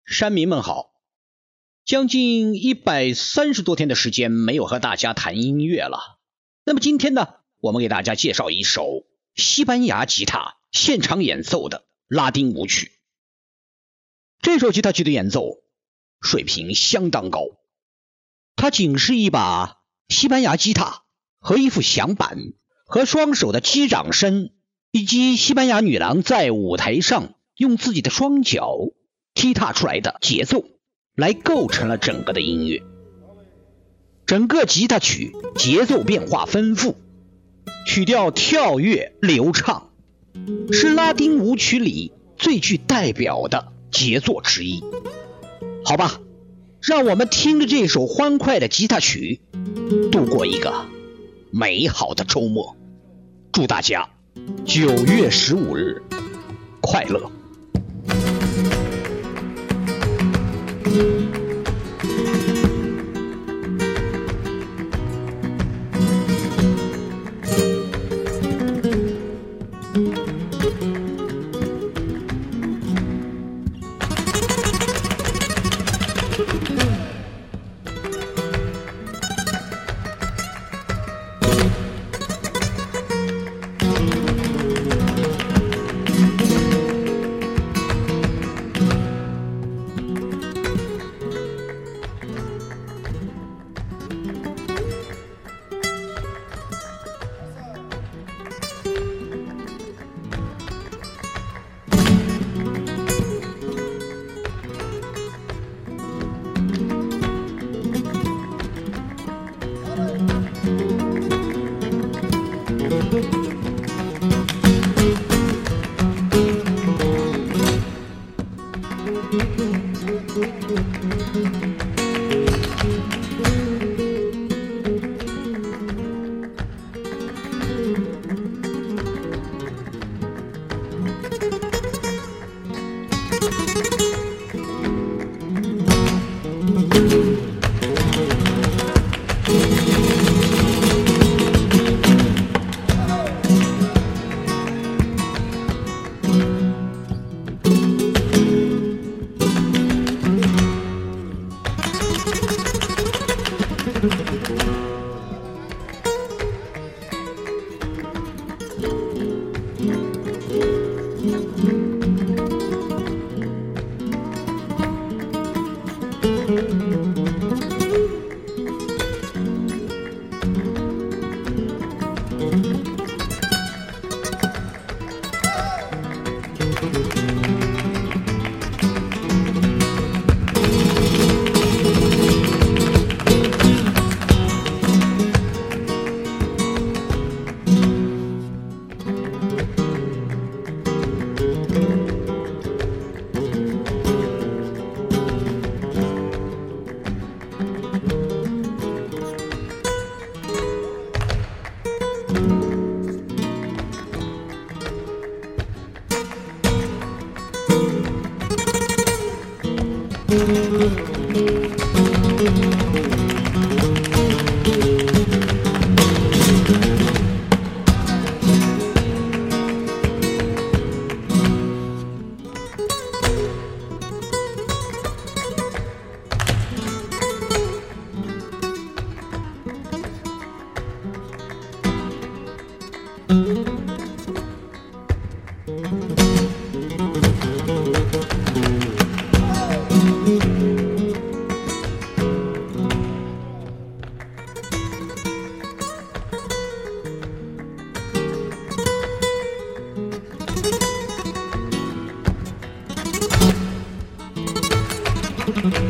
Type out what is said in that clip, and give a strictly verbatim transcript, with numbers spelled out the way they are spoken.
山民们好，将近一百三十多天的时间没有和大家谈音乐了。那么今天呢，我们给大家介绍一首西班牙吉他现场演奏的拉丁舞曲。这首吉他曲的演奏水平相当高，它仅是一把西班牙吉他和一副响板和双手的击掌声，以及西班牙女郎在舞台上用自己的双脚踢踏出来的节奏来构成了整个的音乐。整个吉他曲节奏变化丰富，曲调跳跃流畅，是拉丁舞曲里最具代表的杰作之一。好吧，让我们听着这首欢快的吉他曲度过一个美好的周末。祝大家九月十五日快乐。 Thank you.